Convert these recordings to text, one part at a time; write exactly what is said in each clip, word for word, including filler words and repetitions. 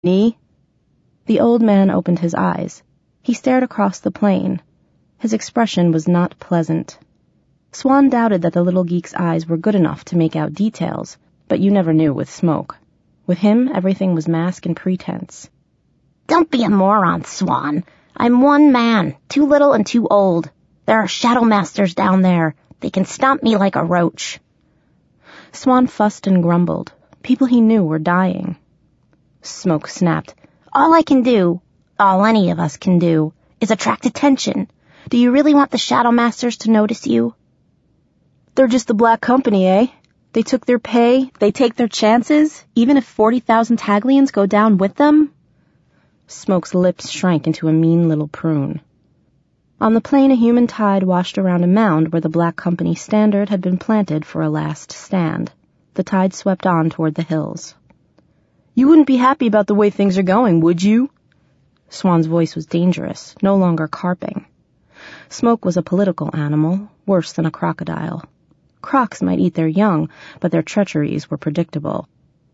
Me? The old man opened his eyes. He stared across the plain. His expression was not pleasant. Swan doubted that the little geek's eyes were good enough to make out details, but you never knew with Smoke. With him, everything was mask and pretense. Don't be a moron, Swan. I'm one man, too little and too old. There are Shadow Masters down there. They can stomp me like a roach. Swan fussed and grumbled. People he knew were dying. Smoke snapped. All I can do, all any of us can do, is attract attention. Do you really want the Shadow Masters to notice you? They're just the Black Company, eh? They took their pay, they take their chances, even if forty thousand Taglians go down with them? Smoke's lips shrank into a mean little prune. On the plain, a human tide washed around a mound where the Black Company standard had been planted for a last stand. The tide swept on toward the hills. You wouldn't be happy about the way things are going, would you? Swan's voice was dangerous, no longer carping. Smoke was a political animal, worse than a crocodile. Crocs might eat their young, but their treacheries were predictable.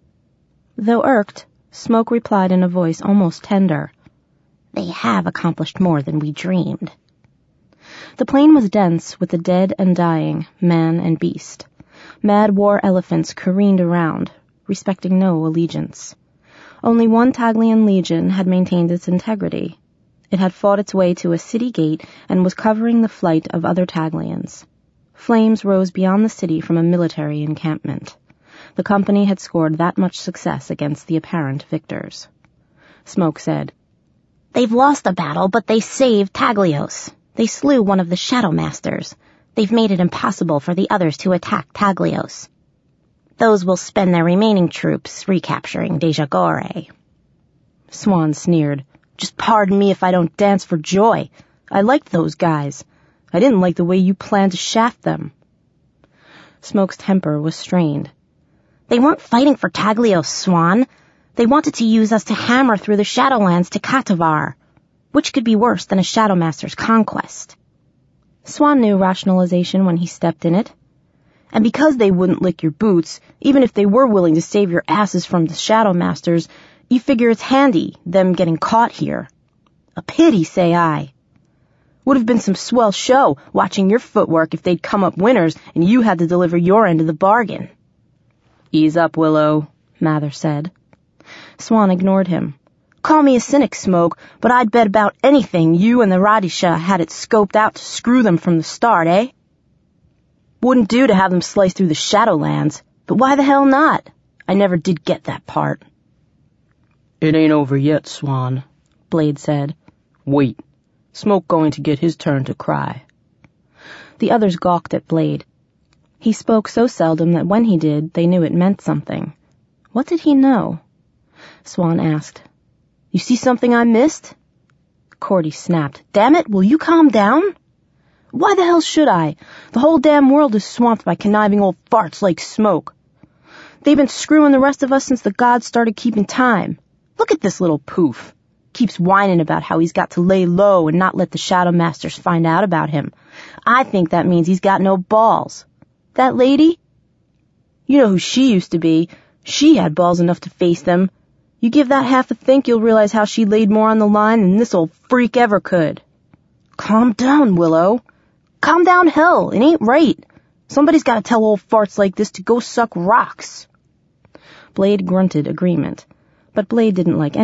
Though irked, Smoke replied in a voice almost tender. They have accomplished more than we dreamed. The plain was dense with the dead and dying, man and beast. Mad war elephants careened around, respecting no allegiance. Only one Taglian legion had maintained its integrity. It had fought its way to a city gate and was covering the flight of other Taglians. Flames rose beyond the city from a military encampment. The company had scored that much success against the apparent victors. Smoke said, They've lost a battle, but they saved Taglios. They slew one of the Shadow Masters. They've made it impossible for the others to attack Taglios. Those will spend their remaining troops recapturing Deja Gore. Swan sneered. Just pardon me if I don't dance for joy. I liked those guys. I didn't like the way you planned to shaft them. Smoke's temper was strained. They weren't fighting for Taglios, Swan. They wanted to use us to hammer through the Shadowlands to Katavar. Which could be worse than a Shadow Master's conquest? Swan knew rationalization when he stepped in it. And because they wouldn't lick your boots, even if they were willing to save your asses from the Shadow Masters, you figure it's handy, them getting caught here. A pity, say I. Would have been some swell show, watching your footwork if they'd come up winners and you had to deliver your end of the bargain. Ease up, Willow, Mather said. Swan ignored him. Call me a cynic, Smoke, but I'd bet about anything you and the Radisha had it scoped out to screw them from the start, eh? Wouldn't do to have them slice through the Shadowlands, but why the hell not? I never did get that part. It ain't over yet, Swan, Blade said. Wait. Smoke going to get his turn to cry. The others gawked at Blade. He spoke so seldom that when he did, they knew it meant something. What did he know? Swan asked, You see something I missed? Cordy snapped, Damn it, will you calm down? Why the hell should I? The whole damn world is swamped by conniving old farts like Smoke. They've been screwing the rest of us since the gods started keeping time. Look at this little poof. Keeps whining about how he's got to lay low and not let the Shadow Masters find out about him. I think that means he's got no balls. That lady? You know who she used to be. She had balls enough to face them. You give that half a think, you'll realize how she laid more on the line than this old freak ever could. Calm down, Willow. Calm down hell, it ain't right. Somebody's got to tell old farts like this to go suck rocks. Blade grunted agreement, but Blade didn't like